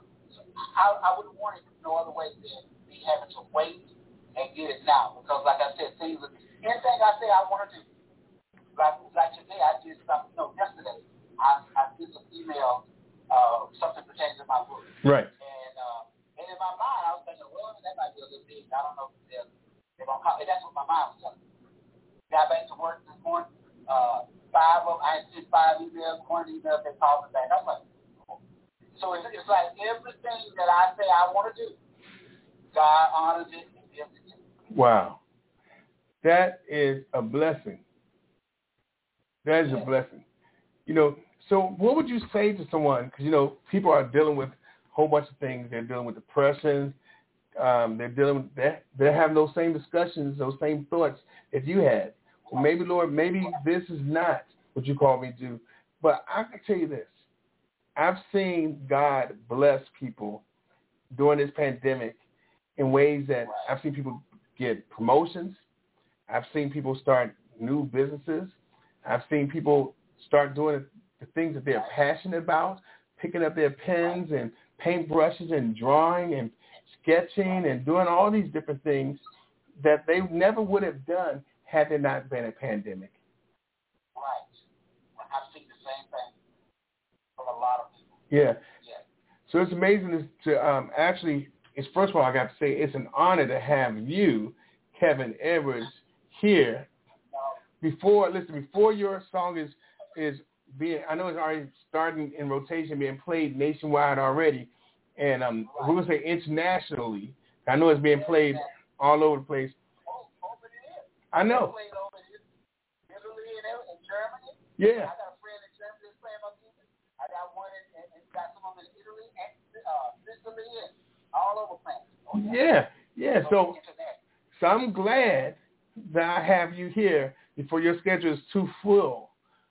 I wouldn't want it no other way than me having to wait and get it now. Because like I said, anything I say I want to do. Like today, I did something. Yesterday, I did some email. Something pertaining to my book. Right. And in my mind, I was thinking, well, that might be a little big. I don't know if they're going to call it. That's what my mind was telling me. Got back to work this morning. 5 of them, I sent 5 emails. One email, they called me back. I was like, oh. So it's like everything that I say I want to do, God honors it and gives it to me. Wow. That is a blessing. That is a blessing. So what would you say to someone, because, people are dealing with a whole bunch of things. They're dealing with depression. They're having those same discussions, those same thoughts that you had. Well, maybe, Lord, maybe this is not what you called me to do. But I can tell you this. I've seen God bless people during this pandemic in ways that I've seen people get promotions. I've seen people start new businesses. I've seen people start doing the things that they're passionate about, picking up their pens and paintbrushes and drawing and sketching and doing all these different things that they never would have done had there not been a pandemic. Yeah. Yes. So it's amazing to actually, it's first of all, I got to say, it's an honor to have you, Kevin Edwards, here. Before your song is being, I know it's already starting in rotation, being played nationwide already, and we're going to say internationally. I know it's being played all over the place. I know. Played over in Italy and Germany. Yeah. I got a friend in Germany that's playing my music. I got one and got some of them in Italy and Sicily and all over playing. Oh, Yeah. So I'm glad that I have you here before your schedule is too full.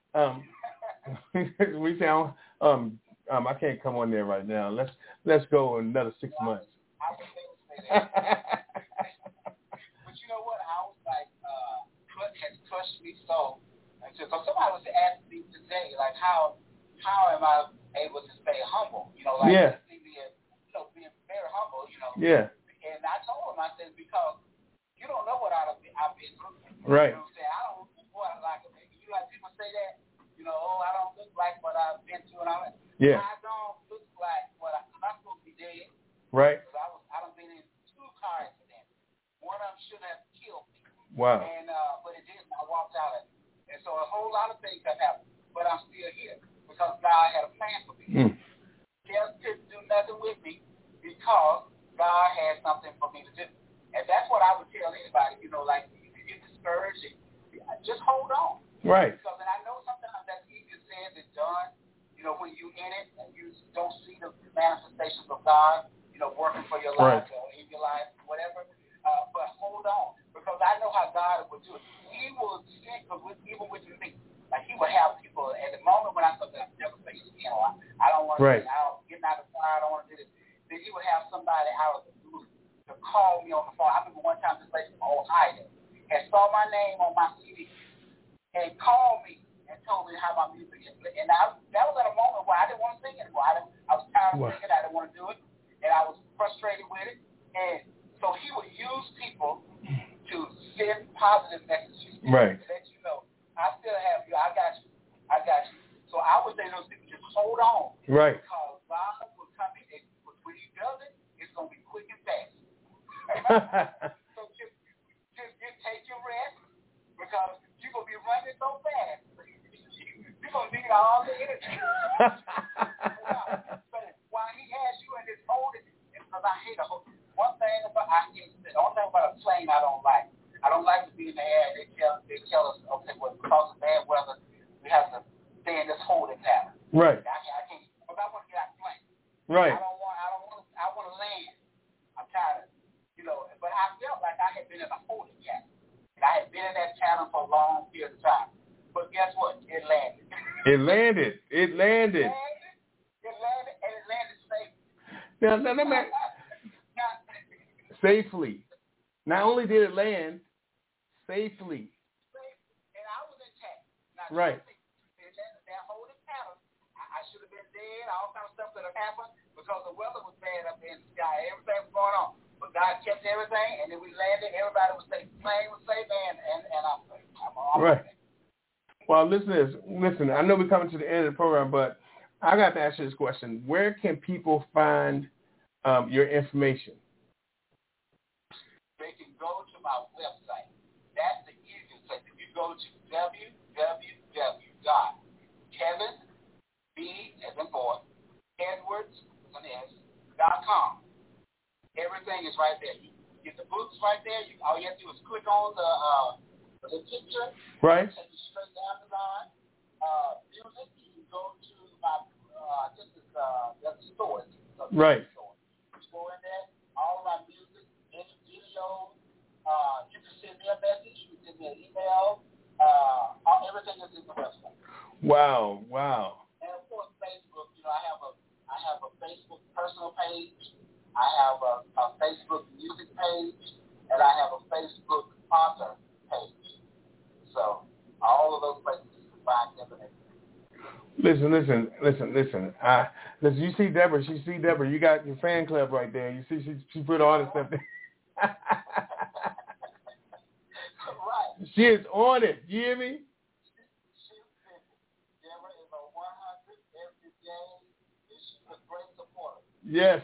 We sound I can't come on there right now. Let's go another 6 months. I was able to say that. But you know what? I was like, has crushed me so. So somebody was asking me today, like, how am I able to stay humble? You know, like, see me as, being very humble, Yeah. And I told him, I said, because you don't know what I've been through. Right. You know what I'm saying? I don't look like people say that, I don't look like what I've been through and all that. Yeah. I don't look like I'm supposed to be dead. Right. Because I done been in 2 car accidents. One of them should have killed me. Wow. And but it didn't. I walked out of it. And so a whole lot of things have happened. But I'm still here because God had a plan for me. Just couldn't do nothing with me because God had something for me to do. And that's what I would tell anybody, like if you get discouraged, just hold on. Right. Because and I know sometimes that's easier said than done. When you're in it and you don't see the manifestations of God, working for your life or in your life, whatever. But hold on, because I know how God will do it. He will stick even with me. Like He will have people at the moment when I never say it again. I don't want to say getting out of the fire. I don't want to do this. Then He would have somebody out of the blue to call me on the phone. I remember one time this lady from Ohio had saw my name on my CD and called me and told me how my music is. And that was at a moment where I didn't want to sing anymore. I was tired of singing. I didn't want to do it. And I was frustrated with it. And so He would use people to send positive messages to let you know, I still have you. I got you. So I would say those people just hold on. Right. Because God will come in. And when He does it, it's going to be quick and fast. So just take your rest because you're going to be running so fast. You're going to need all the energy. So while He has you in His holding, because I hate a hold. One thing about the only thing about a plane I don't like. I don't like to be in the air. They tell us, okay, well, because of bad weather, we have to stay in this holding pattern. Right. I can't. Because I want to get out the plane. Right. I want to land. I'm tired of, But I felt like I had been in a holding pattern. And I had been in that pattern for a long period of time. But guess what? It landed. It landed. It landed, and it landed safely. Safely. Not only did it land, safely. And I was intact. Right. That holding pattern, I should have been dead. All kind of stuff could have happened because the weather was bad up in the sky. Everything was going on. But God kept everything, and then we landed. Everybody was safe. The plane was safe, and I'm safe. I'm all right. Safe. Well, listen, I know we're coming to the end of the program, but I got to ask you this question. Where can people find your information? They can go to my website. That's the easiest place. If you go to www.kevinedwards.com. Everything is right there. You get the books right there. All you have to do is click on the picture. Right. Take you straight to Amazon. Music. You can go to my that's the stores. Right. Store. You go in there. All of my music, any videos. You can send me a message. You can send me an email. Everything is in the website. Wow. And of course, Facebook. I have a Facebook personal page. I have a Facebook music page, and I have a Facebook author page. So all of those places you can find information. Listen. Listen. You see Deborah. You got your fan club right there. You see she put all this stuff there. Right. She is on it. You hear me? Deborah is on 100 every day. She Yes.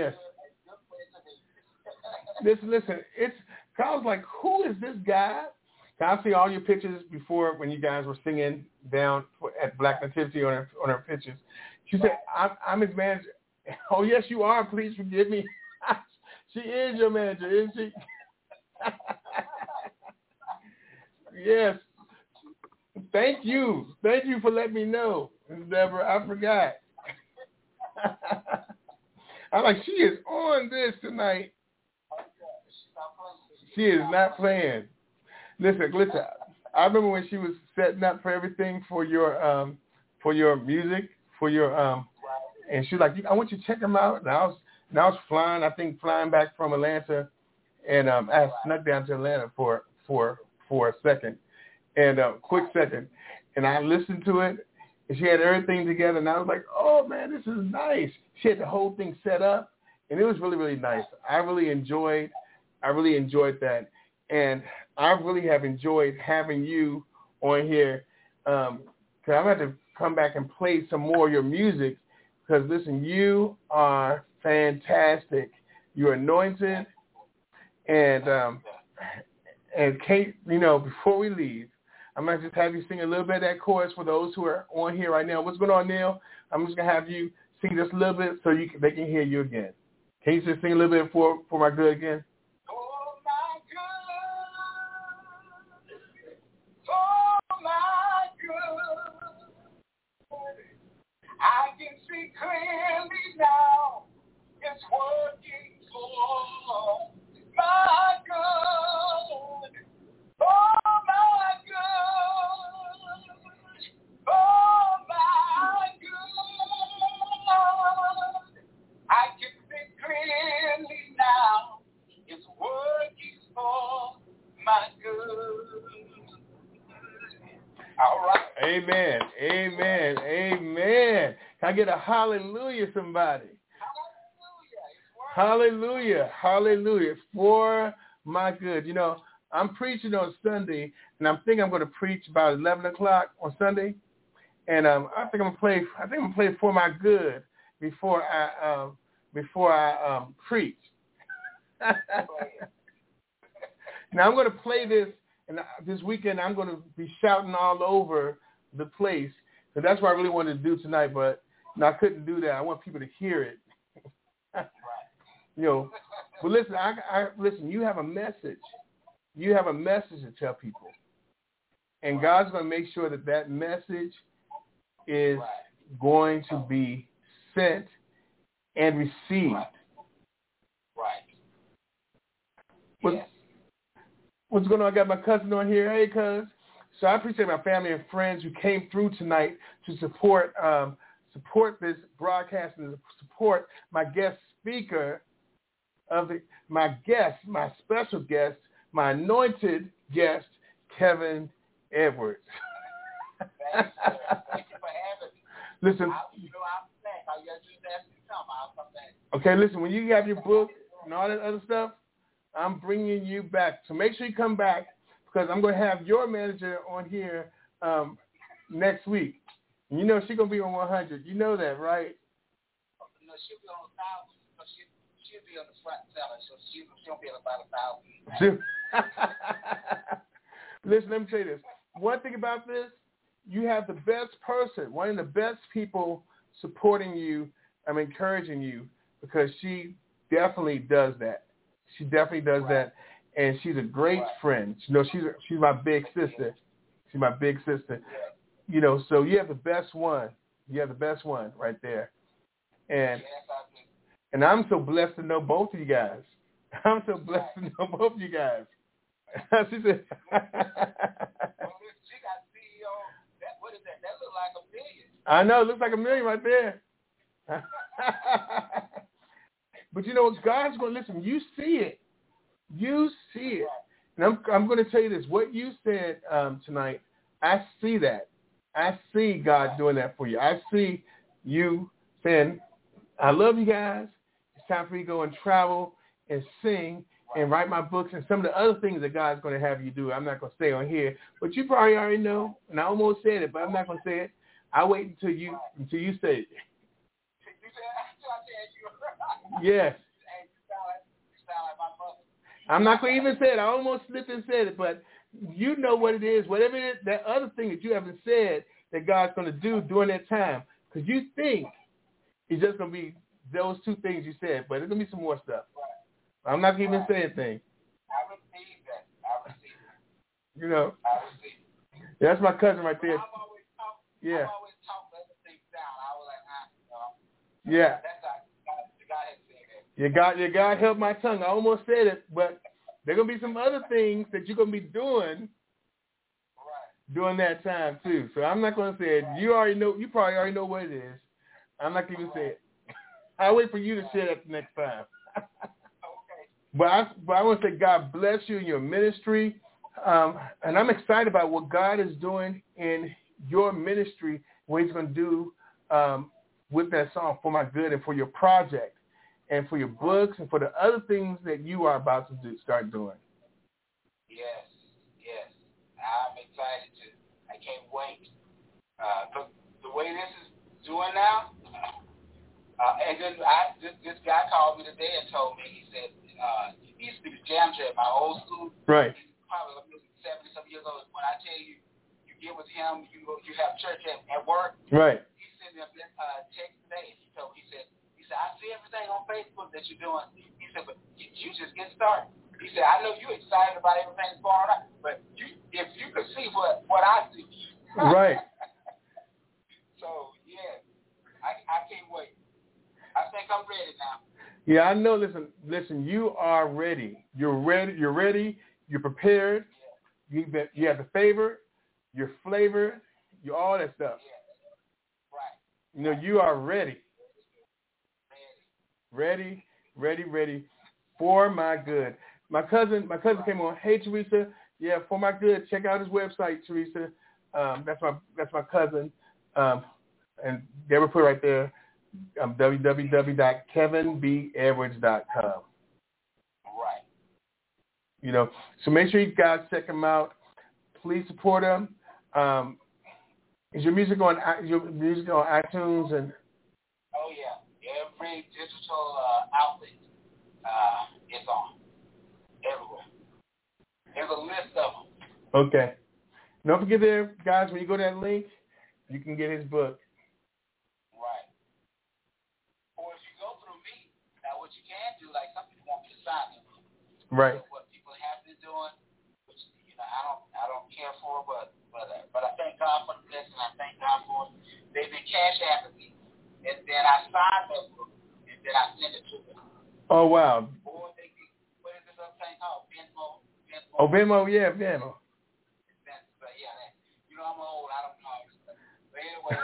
Listen. I was like, who is this guy? I see all your pictures before when you guys were singing down at Black Nativity on her pictures. She said, I'm his manager. Oh, yes, you are. Please forgive me. She is your manager, isn't she? Yes. Thank you. Thank you for letting me know, Deborah. I forgot. I'm like, she is on this tonight. She is not playing. Listen. I remember when she was setting up for everything for your music, and she was like, I want you to check them out. And I was flying back from Atlanta, and I snuck down to Atlanta for a second, and quick second, and I listened to it, and she had everything together, and I was like, oh man, this is nice. She had the whole thing set up, and it was really, really nice. I really enjoyed that, and I really have enjoyed having you on here, because I'm going to come back and play some more of your music, because listen, you are fantastic. You're anointed, and Kate, before we leave, I'm going to just have you sing a little bit of that chorus for those who are on here right now. What's going on, Neil? I'm just going to have you sing just a little bit so they can hear you again. Can you just sing a little bit for my good again? I can see clearly now, it's working for my good. Oh my good. Oh my good. I can see clearly now, it's working for my good. All right. Amen. Can I get a hallelujah, somebody? Hallelujah. For my good. I'm preaching on Sunday, and I'm thinking I'm going to preach about 11 o'clock on Sunday, and I think I'm going to play For My Good before I preach. Now I'm going to play this. And this weekend, I'm going to be shouting all over the place. So that's what I really wanted to do tonight, but I couldn't do that. I want people to hear it. But listen, listen, you have a message. You have a message to tell people. And God's going to make sure that message is going to be sent and received. Yes. What's going on? I got my cousin on here. Hey, cuz. So I appreciate my family and friends who came through tonight to support this broadcast and support my guest speaker my special guest, my anointed guest, Kevin Edwards. Thank you for having me. Listen. Okay, listen. When you have your book and all that other stuff, I'm bringing you back. So make sure you come back, because I'm going to have your manager on here next week. And she's going to be on 100. You know that, right? No, she'll be on 1,000. She'll be on the front seller, so she'll be about 1,000. Listen, let me tell you this. One thing about this, you have the best person, one of the best people supporting you, encouraging you, because she definitely does that. She definitely does that, and she's a great friend. She's my big sister. She's my big sister. So you have the best one. You have the best one right there. And I'm so blessed to know both of you guys. I'm so blessed to know both of you guys. She said, well, she got CEO. What is that? That looks like $1 million. I know. It looks like $1 million right there. But God's going to listen. You see it. You see it. And I'm going to tell you this. What you said tonight, I see that. I see God doing that for you. I see you saying, I love you guys. It's time for you to go and travel and sing and write my books and some of the other things that God's going to have you do. I'm not going to say on here, but you probably already know. And I almost said it, but I'm not going to say it. I'll wait until you say it. Yes. Hey, you sound like my mother. I'm not going to even say it. I almost slipped and said it, but you know what it is. Whatever it is, that other thing that you haven't said that God's going to do during that time. Because you think it's just going to be those two things you said, but there's going to be some more stuff. Right. I'm not going to even say a thing. I receive that. I receive it. You know. I receive it. That's my cousin right there. I've always talked other things down. I was like, Yeah. That's how God has said that. Your God helped my tongue. I almost said it, but there are going to be some other things that you're going to be doing during that time, too. So I'm not going to say it. You probably already know what it is. I'm not going to say it. I'll wait for you to say that next time. But I want to say God bless you in your ministry. And I'm excited about what God is doing in your ministry, what he's going to do with that song, For My Good, and for your project, and for your books, and for the other things that you are about to start doing. Yes. I'm excited too. I can't wait. Cause the way this is doing now, and then this guy called me today and told me, he said, he used to be the jam at my old school. Right. He's probably 70-some years old. When I tell you, you get with him, you have church at work. Right. He sent me a text today. He said, I see everything on Facebook that you're doing. He said, but you just get started. He said, I know you're excited about everything that's going on, but if you could see what I see. Right. So, yeah, I can't wait. I think I'm ready now. Yeah, I know. Listen, you are ready. You're ready. You're prepared. Yeah. You have the favor, your flavor, all that stuff. Yeah. Right. You know, you are ready. Ready. Ready. For my good. My cousin came on. Hey, Teresa. Yeah, For My Good. Check out his website, Teresa. That's my cousin. And they were put right there. www.kevinbedwards.com. Right. You know, so make sure you guys check him out. Please support him. Is your music on iTunes and? Oh yeah, every digital outlet is on everywhere. There's a list of them. Okay. Don't forget there, guys. When you go to that link, you can get his book. Right. Or if you go through me, now what you can do, like some people want me to sign them. Right. So what people have been doing, which I don't care for, but I thank God for the blessing. I thank God for it. They've been cash apping me, and then I sign that book, and then I send it to them. Oh wow. Or they get, what is this other thing called? Venmo. Oh, Venmo, yeah, Venmo. But yeah, you know I'm old. I don't know. But anyway,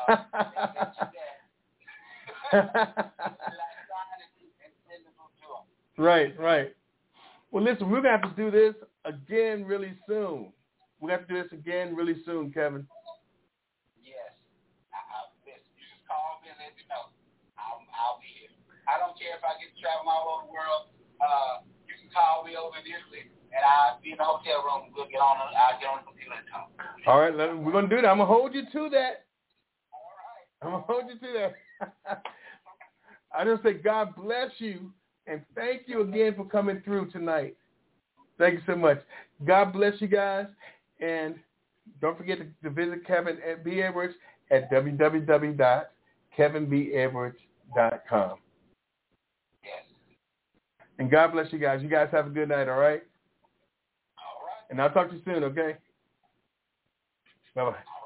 Right. Well, listen, we're going to have to do this again really soon. We're going to have to do this again really soon, Kevin. Yes. Listen, you just call me and let me know. I'll be here. I don't care if I get to travel all over the world. You can call me over in Italy, and I'll be in the hotel room. I'll get on the computer and talk. All right, we're going to do that. I'm going to hold you to that. All right. I'm going to hold you to that. I just say God bless you, and thank you again for coming through tonight. Thank you so much. God bless you guys, and don't forget to visit Kevin B. Edwards at www.kevinbedwards.com. Yes. And God bless you guys. You guys have a good night, all right? All right. And I'll talk to you soon, okay? Bye-bye.